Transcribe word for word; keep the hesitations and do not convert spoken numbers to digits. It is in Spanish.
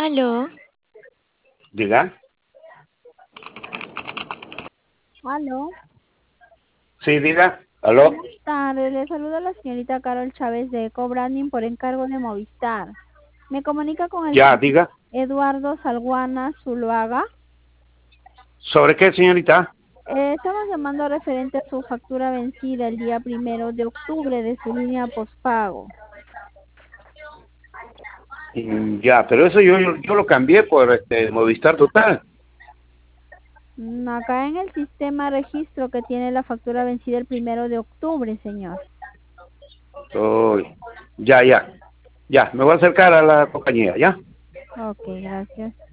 Aló. Diga. Aló. Sí, diga. ¿Aló? Buenas tardes, le saluda la señorita Carol Chávez de Eco-Branding por encargo de Movistar. Me comunica con el Ya, señor diga. Eduardo Salguana Zuluaga. ¿Sobre qué, señorita? Eh, estamos llamando referente a su factura vencida el día primero de octubre de su línea postpago. Mm, Ya, pero eso yo, yo, yo lo cambié por este Movistar Total. Mm, Acá en el sistema registro que tiene la factura vencida el primero de octubre, señor. Uy, ya, ya. Ya, me voy a acercar a la compañía, ¿ya? Ok, gracias.